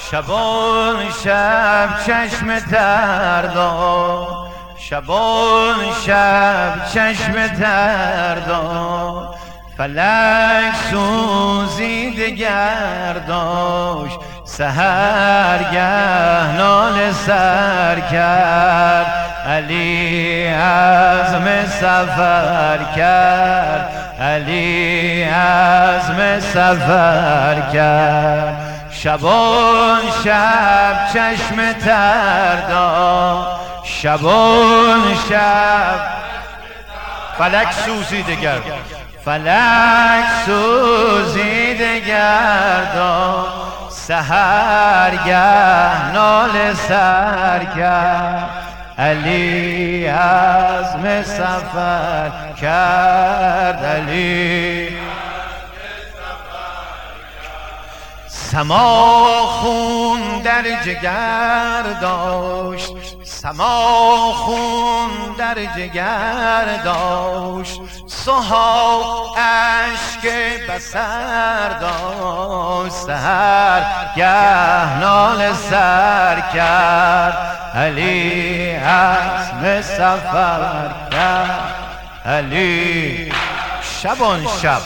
شبان شب چشم تر داشت، شبان شب چشم تر داشت، فلک سوزیده گرداشت، سحرگه ناله سر کرد، علی عزم سفر کرد، علی عزم سفر کرد. شبان شب چشم تر داشت، شبان شب فلک سوزیده گرداشت، فلک سوزیده گرداشت، سحرگه ناله سر کرد، علی عزم سفر کرد، علی سما خون در جگر داشت، سما خون در جگر داشت، سها اشک بصر داشت، سحرگه ناله سر کرد، علی عزم سفر کرد، علی شبان شب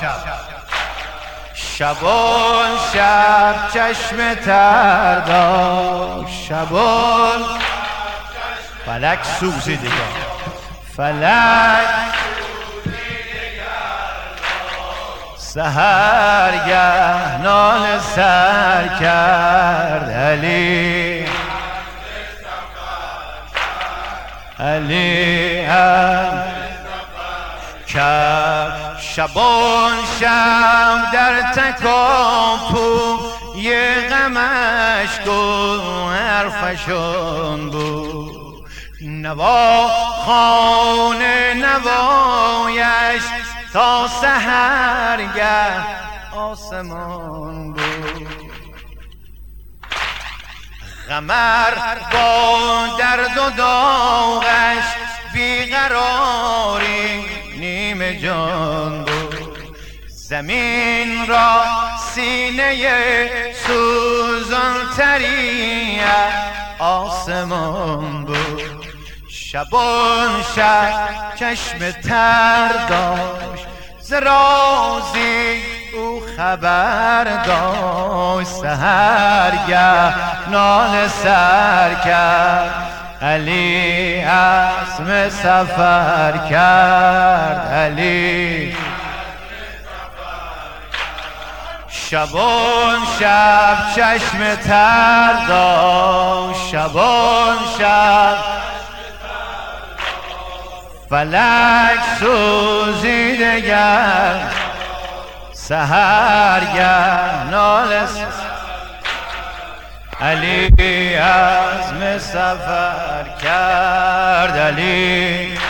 شبان شب چشم تر داشت، شبان فلک سوزیده گرداشت، فلک سحرگه ناله سر کرد، علی علی کرد. شبان شب در تکاپوی غمش گوهر فشان بود، نوا خانه نوایش تا سحرگه آسمان بود. قمر با درد و داغش بیقراری نیم جان بود، زمین را سینه سوزان تری آسمان بود. شبان شب چشم تر داشت، ز رازی او خبر داشت، سحرگه ناله سر کرد، علی عزم سفر کرد، علی شبان شب چشم تر داشت، شبان شب فلک سوزیده گرداشت، سحرگه ناله علی عزم سفر کرد، علی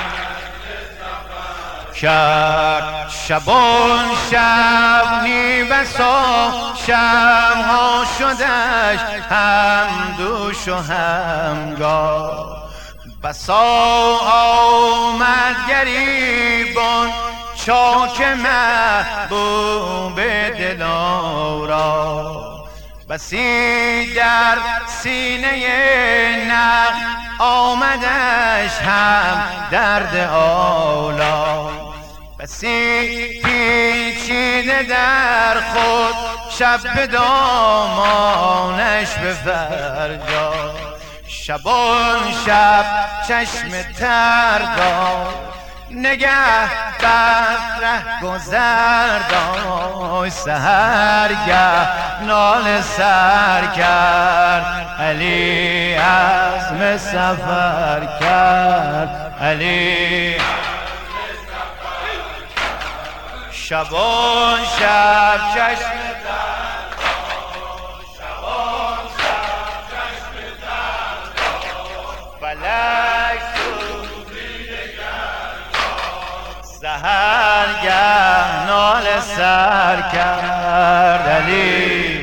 کرد. شبان شب نی بسا شبها شدش هم دوش و همگاه، بسا آمد گریبان چاک محبوب دلارا، بسی در سینه نق آمدش هم درد آلا، بسی پیچیده در خود شب به دامانش به فرجا. شبان شب چشم تر داشت، نگه بر ره گذر داشت، سحرگه ناله سر کرد، علی عزم سفر کرد، علی شبان شب چشم فلک سوزیده گرداشت، سحرگه ناله سر کرد، علی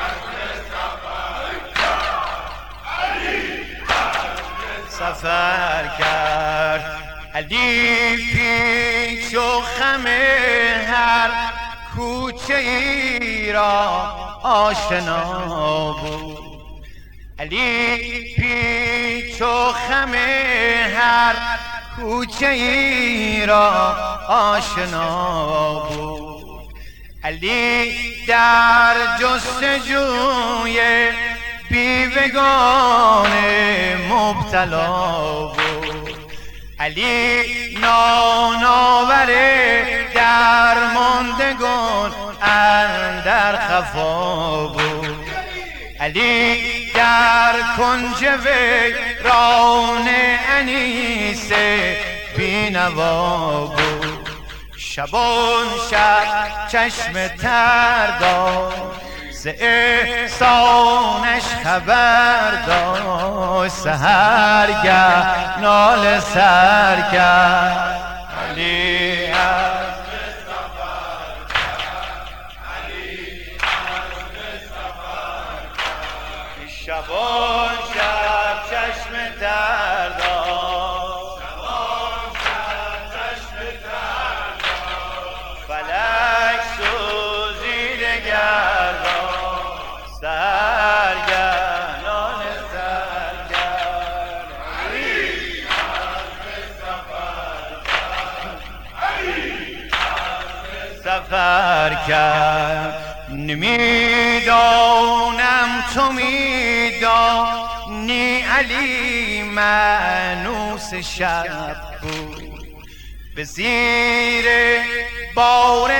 سفر کرد، علی پیچ و خم هر کوچه ای را آشنا بود، علی پیچ و خم هر کوچه ای را آشنا بود. علی در جستجوی بیوگان مبتلا بود. علی نان آور درماندگان اندر خفا بود. علی در کنج ویران انیس بینوا بود. شبان شب چشم تر داشت، ز احسانش خبر داشت. سحرگه ناله سر کرد، علی شبان شب چشم تر داشت، فلک سوزیده گردان. سحرگه ناله سر کرد، علی سفر کرد. نمیدانم تو میدانی علی مانوس شب بود. به زیر بار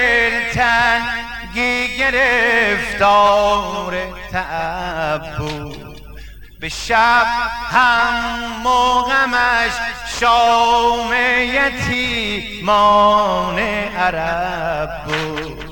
دلتنگی گرفتار تعب بود. به شب هم و غمش شام یتیمان عرب بود.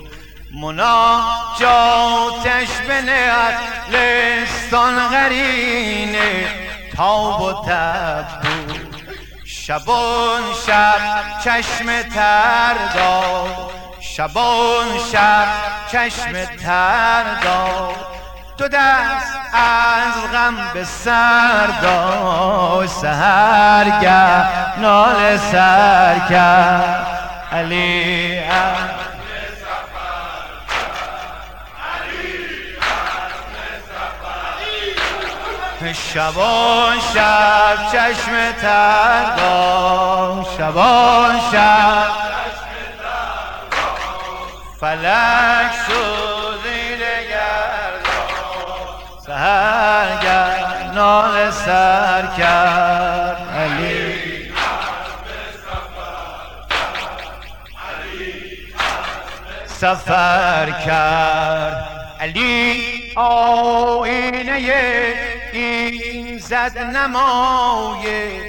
مناجاتش به لستان قرین تاب و تب بود. شبان شب چشم تر داشت، شبان شب چشم تر داشت. دو دست از غم به سر داشت. سحرگه ناله سر کرد، علی شبان شب چشم تر داشت. شبان شب فلک سوزیده گردان. سحرگه ناله سر کرد، علی سفر کرد. علی آینه این زد نمای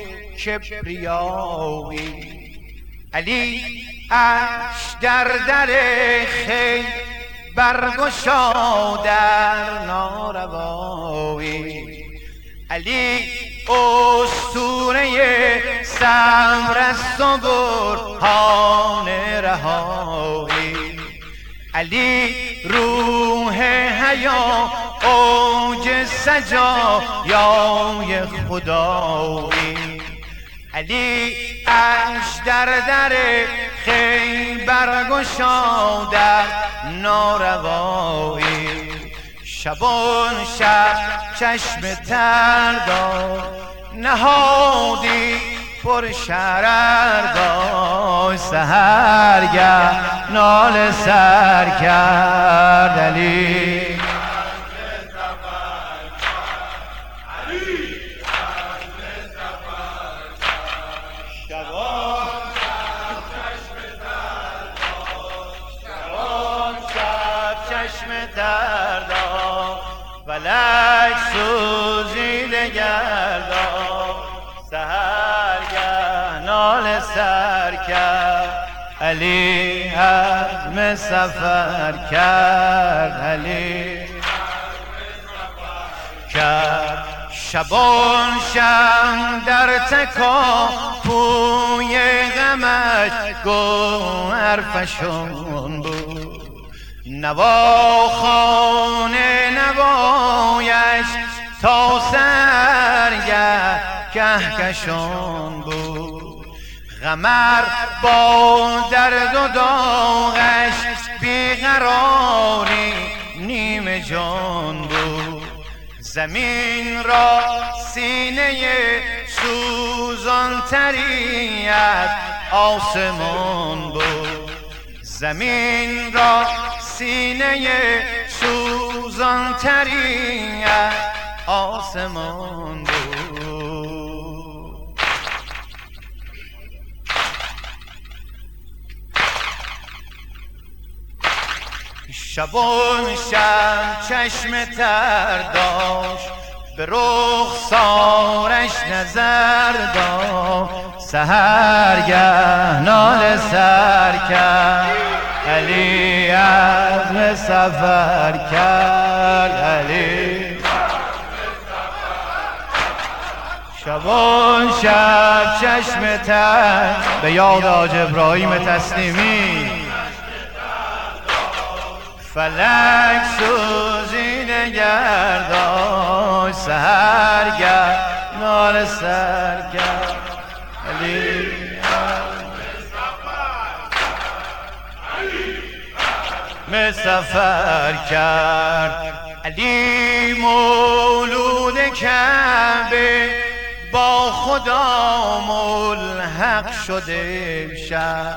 کبریایی. علی اش در خیل برگشا در ناروایی. علی اسطوره صبر است و برهان رهایی. علی روح حیا اوج سجایای خدایی. علی اش در خیبر گشا در ناروایی. شبان شب چشم تر داشت، نهادی پر شرر داشت. سحرگه ناله سر کرد، علی فلک سوزیده گردان. سحرگه ناله سر کرد، علی عزم سفر کرد، علی کرد. شبان شب در تکاپوی غمش گوهر فشان بود. نواخانه نوایش تا سرگه کهکشان بود. قمر با درد و داغش بیقراری نیم جان بود. زمین را سینه سوزان تری از آسمان بود. زمین را سینه سوزان تری از آسمان بود. شبان شب چشم تر داشت، به رخسارش نظر داشت. سحرگه ناله سر کرد، علی عزم سفر کرد. علی شبان شب چشم تر به یاد حاج ابراهیم تسلیمی. فلک سوزی نگرداش، سحرگه ناله سر کرد. علی سفر کرد. علی مولود کعبه با خدا ملحق شده شد.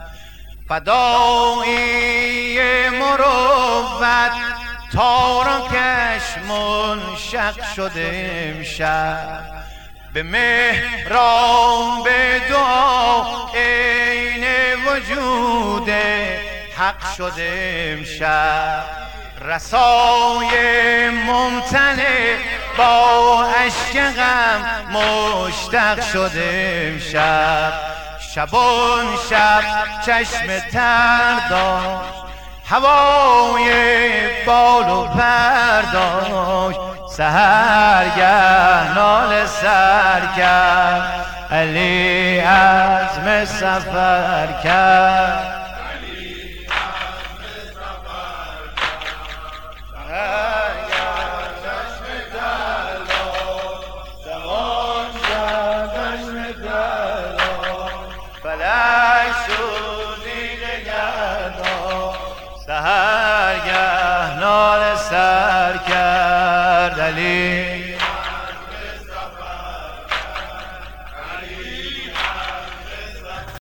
فدایی مروت تارکش منشق شده امشب. به محراب دعا عین وجود حق شده امشب. رسای ممتنع با اشک غم مشتاق شده امشب. شبان شب چشم تر داشت، هوای بال و پر داشت. سحرگه ناله سر کرد، علی عزم سفر کرد. فلک سوزی نگردان، سحرگه